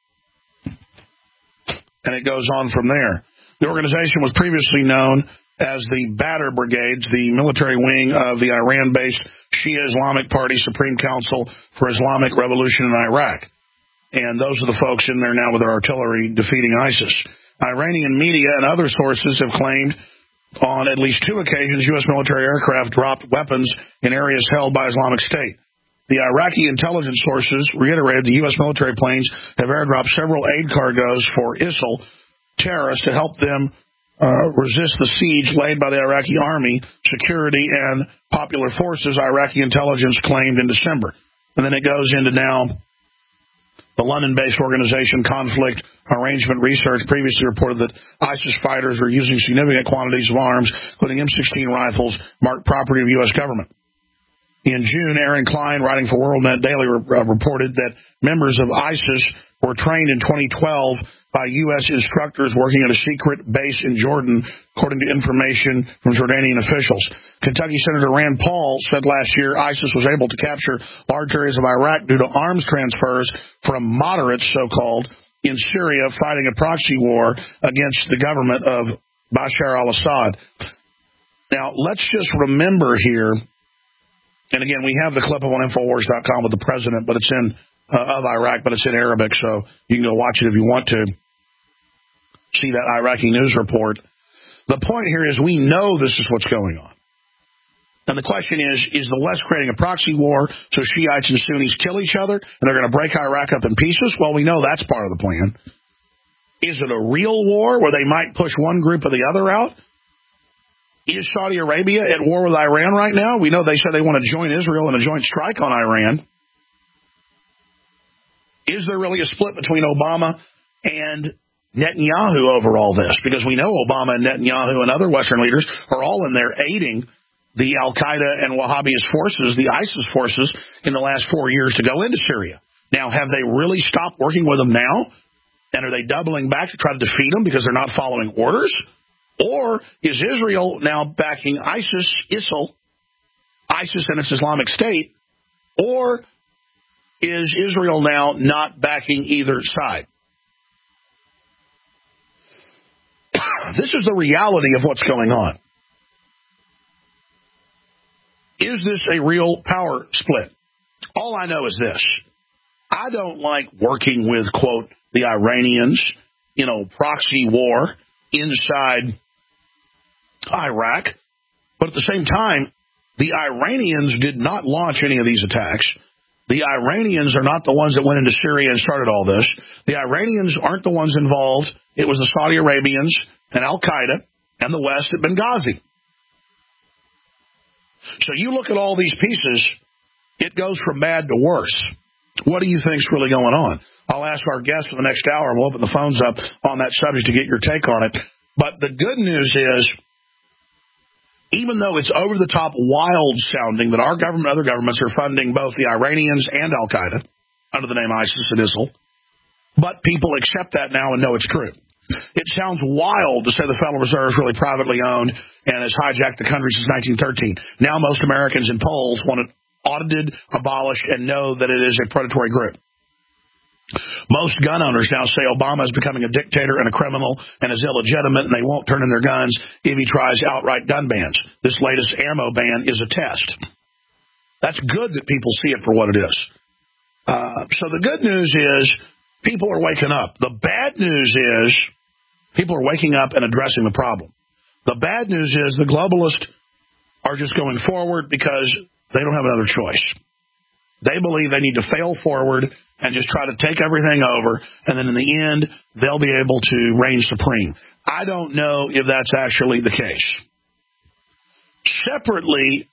And it goes on from there. The organization was previously known as the Badr Brigades, the military wing of the Iran-based Shia Islamic Party Supreme Council for Islamic Revolution in Iraq. And those are the folks in there now with their artillery defeating ISIS. Iranian media and other sources have claimed on at least two occasions U S military aircraft dropped weapons in areas held by Islamic State. The Iraqi intelligence sources reiterated the U S military planes have airdropped several aid cargoes for I S I L terrorists to help them uh, resist the siege laid by the Iraqi army, security, and popular forces, Iraqi intelligence claimed in December. And then it goes into now The London-based organization Conflict Arrangement Research previously reported that ISIS fighters were using significant quantities of arms, including M sixteen rifles, marked property of U S government. In June, Aaron Klein, writing for WorldNet Daily, re- uh, reported that members of ISIS were trained in twenty twelve by U S instructors working at a secret base in Jordan, according to information from Jordanian officials. Kentucky Senator Rand Paul said last year ISIS was able to capture large areas of Iraq due to arms transfers from moderates, so-called, in Syria fighting a proxy war against the government of Bashar al-Assad. Now, let's just remember here, and again, we have the clip up on Infowars dot com with the president, but it's in Uh, of Iraq, but it's in Arabic, so you can go watch it if you want to see that Iraqi news report. The point here is we know this is what's going on. And the question is, is the West creating a proxy war so Shiites and Sunnis kill each other and they're going to break Iraq up in pieces? Well, we know that's part of the plan. Is it a real war where they might push one group or the other out? Is Saudi Arabia at war with Iran right now? We know they said they want to join Israel in a joint strike on Iran. Is there really a split between Obama and Netanyahu over all this? Because we know Obama and Netanyahu and other Western leaders are all in there aiding the Al-Qaeda and Wahhabist forces, the ISIS forces, in the last four years to go into Syria. Now, have they really stopped working with them now? And are they doubling back to try to defeat them because they're not following orders? Or is Israel now backing ISIS, ISIL, ISIS and its Islamic State? Or is Israel now not backing either side? This is the reality of what's going on. Is this a real power split? All I know is this. I don't like working with, quote, the Iranians, you know, proxy war inside Iraq. But at the same time, the Iranians did not launch any of these attacks. The Iranians are not the ones that went into Syria and started all this. The Iranians aren't the ones involved. It was the Saudi Arabians and Al-Qaeda and the West at Benghazi. So you look at all these pieces, it goes from bad to worse. What do you think's really going on? I'll ask our guests for the next hour, and we'll open the phones up on that subject to get your take on it. But the good news is, even though it's over-the-top wild-sounding that our government and other governments are funding both the Iranians and Al-Qaeda under the name ISIS and ISIL, but people accept that now and know it's true. It sounds wild to say the Federal Reserve is really privately owned and has hijacked the country since nineteen thirteen. Now most Americans and polls want it audited, abolished, and know that it is a predatory group. Most gun owners now say Obama is becoming a dictator and a criminal and is illegitimate, and they won't turn in their guns if he tries outright gun bans. This latest ammo ban is a test. That's good that people see it for what it is. Uh, so the good news is people are waking up. The bad news is people are waking up and addressing the problem. The bad news is the globalists are just going forward because they don't have another choice. They believe they need to fail forward and just try to take everything over, and then in the end, they'll be able to reign supreme. I don't know if that's actually the case. Separately,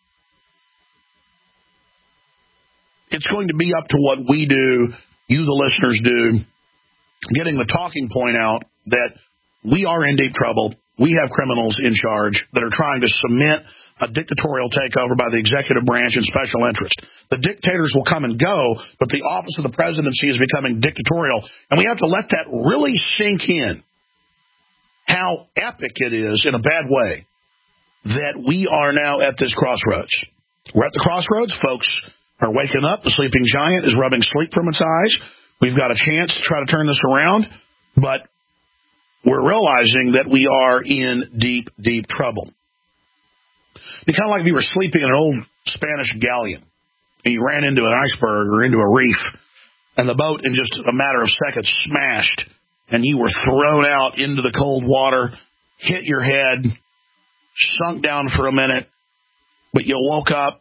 it's going to be up to what we do, you the listeners do, getting the talking point out that we are in deep trouble. We have criminals in charge that are trying to cement a dictatorial takeover by the executive branch and special interest. The dictators will come and go, but the office of the presidency is becoming dictatorial, and we have to let that really sink in, how epic it is, in a bad way, that we are now at this crossroads. We're at the crossroads. Folks are waking up. The sleeping giant is rubbing sleep from its eyes. We've got a chance to try to turn this around, but we're realizing that we are in deep, deep trouble. It's kind of like if you were sleeping in an old Spanish galleon and you ran into an iceberg or into a reef, and the boat in just a matter of seconds smashed, and you were thrown out into the cold water, hit your head, sunk down for a minute, but you woke up,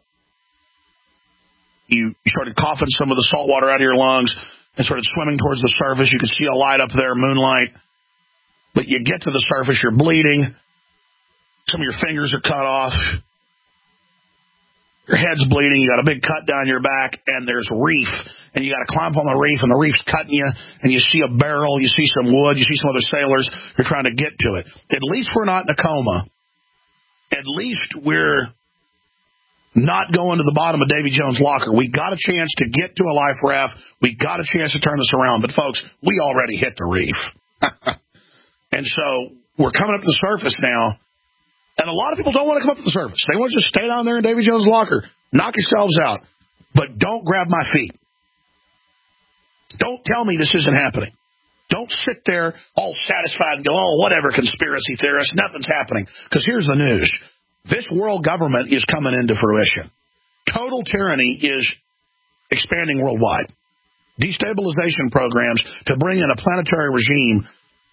you started coughing some of the salt water out of your lungs and started swimming towards the surface. You could see a light up there, moonlight, but you get to the surface, you're bleeding, some of your fingers are cut off, your head's bleeding, you got a big cut down your back, and there's reef, and you got to climb up on the reef, and the reef's cutting you, and you see a barrel, you see some wood, you see some other sailors, you're trying to get to it. At least we're not in a coma. At least we're not going to the bottom of Davy Jones' locker. We got a chance to get to a life raft. We got a chance to turn this around. But, folks, we already hit the reef. And so we're coming up to the surface now. And a lot of people don't want to come up to the surface. They want to just stay down there in Davy Jones' locker. Knock yourselves out. But don't grab my feet. Don't tell me this isn't happening. Don't sit there all satisfied and go, oh, whatever, conspiracy theorists, nothing's happening. Because here's the news. This world government is coming into fruition. Total tyranny is expanding worldwide. Destabilization programs to bring in a planetary regime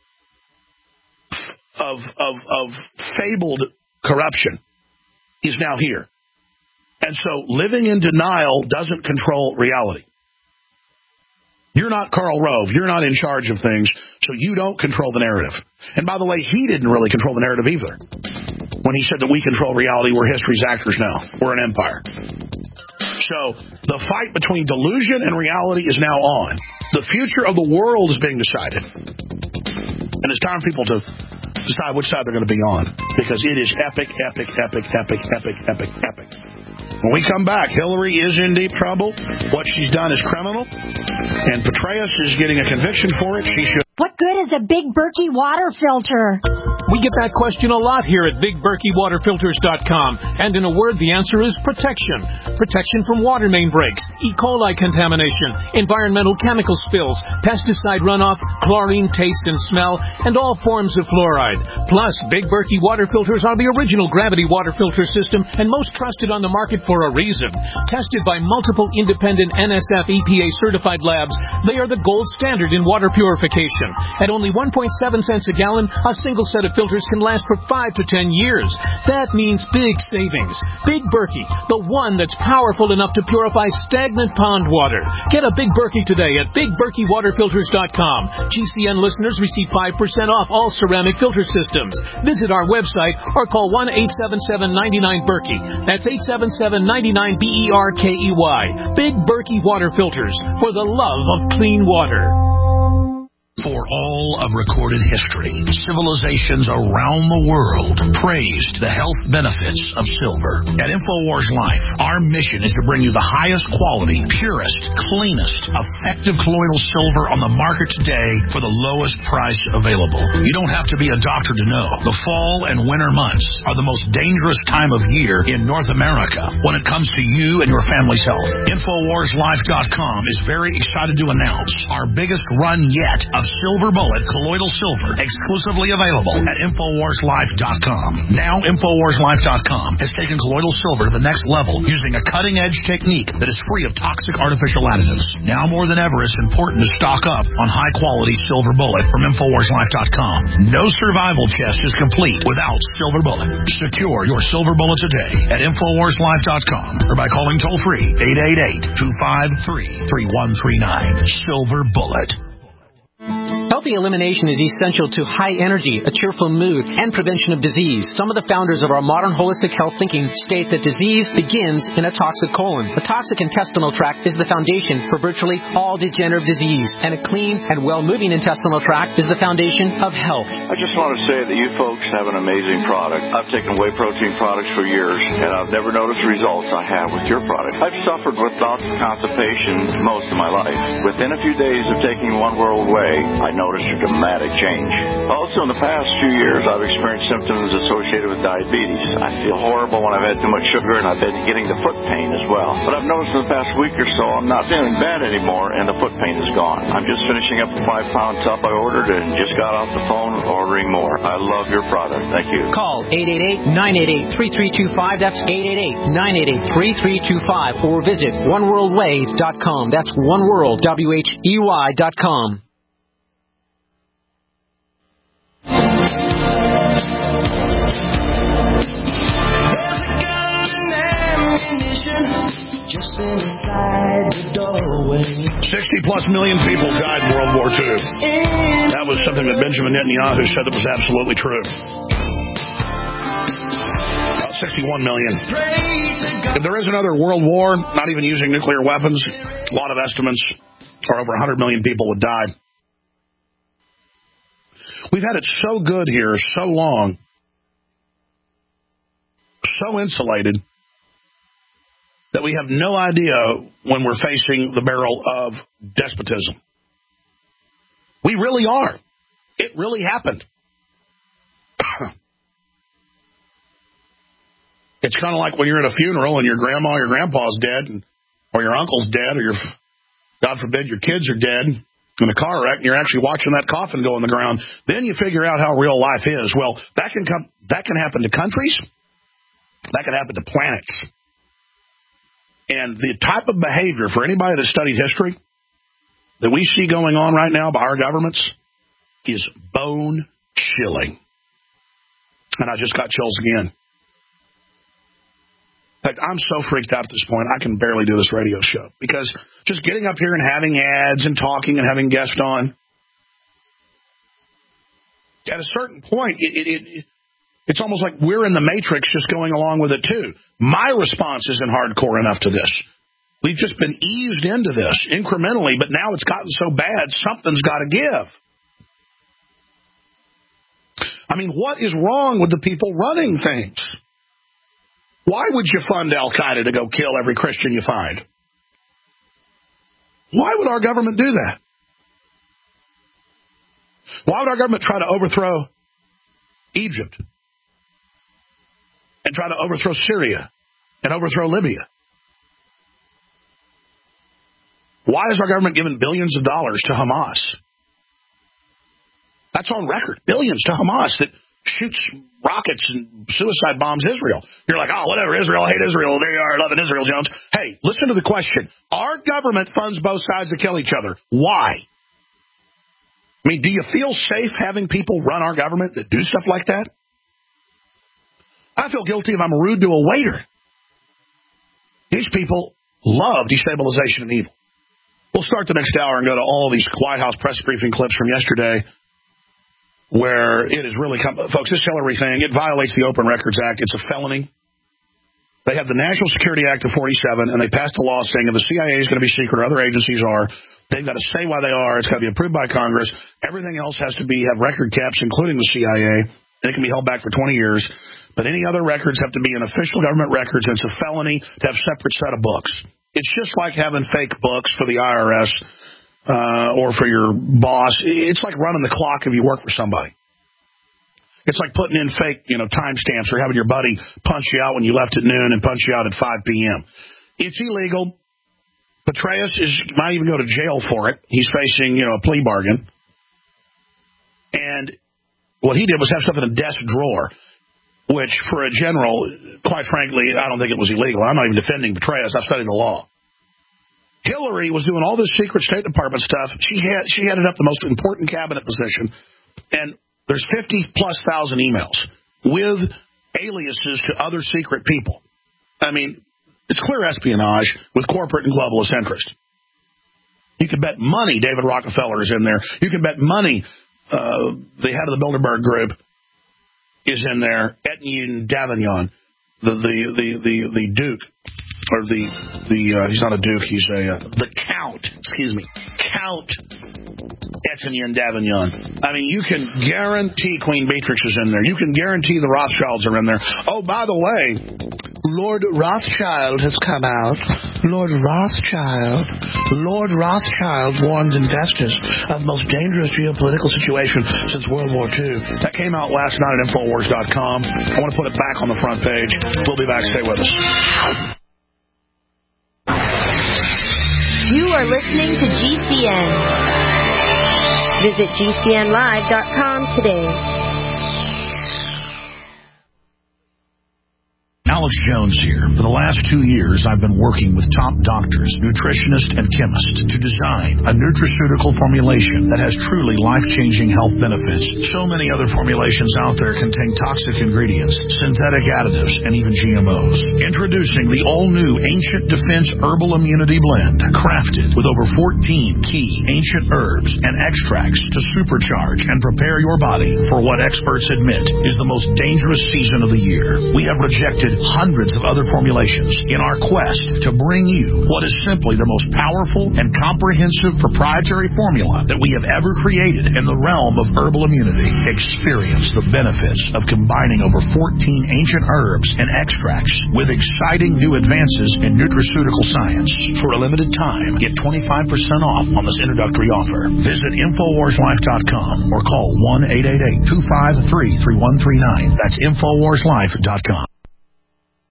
of, of, of fabled corruption is now here. And so living in denial doesn't control reality. You're not Karl Rove. You're not in charge of things, so you don't control the narrative. And by the way, he didn't really control the narrative either. When he said that we control reality, we're history's actors now. We're an empire. So the fight between delusion and reality is now on. The future of the world is being decided. And it's time for people to decide which side they're going to be on. Because it is epic, epic, epic, epic, epic, epic, epic. When we come back, Hillary is in deep trouble. What she's done is criminal. And Petraeus is getting a conviction for it. She should. What good is a Big Berkey water filter? We get that question a lot here at Big Berkey Water Filters dot com. And in a word, the answer is protection. Protection from water main breaks, E. coli contamination, environmental chemical spills, pesticide runoff, chlorine taste and smell, and all forms of fluoride. Plus, Big Berkey water filters are the original gravity water filter system and most trusted on the market for a reason. Tested by multiple independent N S F E P A certified labs, they are the gold standard in water purification. At only one point seven cents a gallon, a single set of filters can last for five to ten years. That means big savings. Big Berkey, the one that's powerful enough to purify stagnant pond water. Get a Big Berkey today at Big Berkey Water Filters dot com. G C N listeners receive five percent off all ceramic filter systems. Visit our website or call one eight seven seven, nine nine, Berkey. That's eight seven seven, nine nine, B E R K E Y. Big Berkey Water Filters, for the love of clean water. For all of recorded history, civilizations around the world praised the health benefits of silver. At InfoWars Life, our mission is to bring you the highest quality, purest, cleanest, effective colloidal silver on the market today for the lowest price available. You don't have to be a doctor to know. The fall and winter months are the most dangerous time of year in North America when it comes to you and your family's health. InfoWars Life dot com is very excited to announce our biggest run yet of Silver Bullet colloidal silver, exclusively available at InfoWars Life dot com. Now InfoWars Life dot com has taken colloidal silver to the next level using a cutting-edge technique that is free of toxic artificial additives. Now more than ever, it's important to stock up on high-quality Silver Bullet from InfoWars Life dot com. No survival chest is complete without Silver Bullet. Secure your Silver Bullet today at InfoWars Life dot com or by calling toll-free eight eight eight, two five three, three one three nine. Silver Bullet. Healthy elimination is essential to high energy, a cheerful mood, and prevention of disease. Some of the founders of our modern holistic health thinking state that disease begins in a toxic colon. A toxic intestinal tract is the foundation for virtually all degenerative disease, and a clean and well-moving intestinal tract is the foundation of health. I just want to say that you folks have an amazing product. I've taken whey protein products for years, and I've never noticed the results I have with your product. I've suffered with bouts of constipation most of my life. Within a few days of taking One World Whey, I noticed a dramatic change. Also, in the past few years, I've experienced symptoms associated with diabetes. I feel horrible when I've had too much sugar, and I've been getting the foot pain as well. But I've noticed in the past week or so, I'm not feeling bad anymore, and the foot pain is gone. I'm just finishing up a five-pound tub I ordered and just got off the phone ordering more. I love your product. Thank you. Call eight eight eight, nine eight eight, three three two five. That's eight eight eight, nine eight eight, three three two five. Or visit one world whey dot com. That's oneworld, W H E Y dot com. Just inside the doorway. sixty plus million people died in World War Two. That was something that Benjamin Netanyahu said that was absolutely true. About sixty-one million. If there is another world war, not even using nuclear weapons, a lot of estimates are over one hundred million people would die. We've had it so good here, so long, so insulated, that we have no idea when we're facing the barrel of despotism. We really are. It really happened. It's kind of like when you're at a funeral and your grandma or your grandpa's dead, and, or your uncle's dead, or your, God forbid, your kids are dead in a car wreck, and you're actually watching that coffin go in the ground. Then you figure out how real life is. Well, that can come. That can happen to countries. That can happen to planets. And the type of behavior for anybody that studied history that we see going on right now by our governments is bone-chilling. And I just got chills again. In fact, I'm so freaked out at this point, I can barely do this radio show. Because just getting up here and having ads and talking and having guests on, at a certain point, it, it, it, it's almost like we're in the Matrix just going along with it, too. My response isn't hardcore enough to this. We've just been eased into this incrementally, but now it's gotten so bad, something's got to give. I mean, what is wrong with the people running things? Why would you fund Al-Qaeda to go kill every Christian you find? Why would our government do that? Why would our government try to overthrow Egypt and try to overthrow Syria and overthrow Libya? Why is our government giving billions of dollars to Hamas? That's on record. Billions to Hamas that shoots rockets and suicide bombs Israel. You're like, oh, whatever, Israel, I hate Israel. They are loving Israel, Jones. Hey, listen to the question. Our government funds both sides to kill each other. Why? I mean, do you feel safe having people run our government that do stuff like that? I feel guilty if I'm rude to a waiter. These people love destabilization and evil. We'll start the next hour and go to all of these White House press briefing clips from yesterday where it is really, come, folks, this Hillary thing, it violates the Open Records Act. It's a felony. They have the National Security Act of forty-seven, and they passed a law saying if the C I A is going to be secret or other agencies are, they've got to say why they are. It's got to be approved by Congress. Everything else has to be have record caps, including the C I A. It can be held back for twenty years. But any other records have to be an official government records, and it's a felony to have a separate set of books. It's just like having fake books for the I R S uh, or for your boss. It's like running the clock if you work for somebody. It's like putting in fake, you know, timestamps or having your buddy punch you out when you left at noon and punch you out at five p.m. It's illegal. Petraeus is might even go to jail for it. He's facing, you know, a plea bargain. And what he did was have stuff in a desk drawer, which for a general, quite frankly, I don't think it was illegal. I'm not even defending Petraeus. I've studied the law. Hillary was doing all this secret State Department stuff. She had she headed up the most important cabinet position, and there's fifty plus thousand emails with aliases to other secret people. I mean, it's clear espionage with corporate and globalist interest. You can bet money David Rockefeller is in there. You can bet money uh, the head of the Bilderberg Group is in there. Etienne Davignon, the the the the, the Duke, or the the uh, he's not a Duke, he's a uh, the Count. Excuse me, Count Etienne Davignon. I mean, you can guarantee Queen Beatrix is in there. You can guarantee the Rothschilds are in there. Oh, by the way, Lord Rothschild has come out. Lord Rothschild. Lord Rothschild warns investors of the most dangerous geopolitical situation since World War Two. That came out last night at Infowars dot com. I want to put it back on the front page. We'll be back. Stay with us. You are listening to G C N. Visit G C N live dot com today. Now Alex Jones here. For the last two years, I've been working with top doctors, nutritionists, and chemists to design a nutraceutical formulation that has truly life-changing health benefits. So many other formulations out there contain toxic ingredients, synthetic additives, and even G M Os. Introducing the all-new Ancient Defense Herbal Immunity Blend, crafted with over fourteen key ancient herbs and extracts to supercharge and prepare your body for what experts admit is the most dangerous season of the year. We have rejected hundreds of other formulations in our quest to bring you what is simply the most powerful and comprehensive proprietary formula that we have ever created in the realm of herbal immunity. Experience the benefits of combining over fourteen ancient herbs and extracts with exciting new advances in nutraceutical science. For a limited time, get twenty-five percent off on this introductory offer. Visit Infowars Life dot com or call one eight eight eight, two five three, three one three nine. That's Infowars Life dot com.